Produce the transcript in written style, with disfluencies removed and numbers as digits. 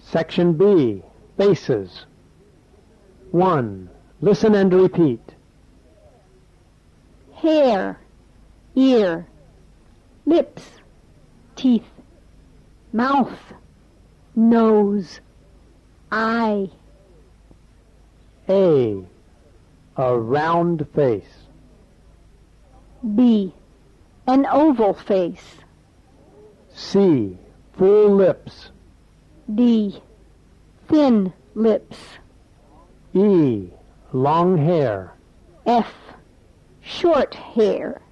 Section B, bases. 1. Listen and repeat. Hair, ear, lips, teeth, mouth, nose, eye. A round face. B, an oval face. C, full lips. D, thin lips. E, long hair. F, short hair.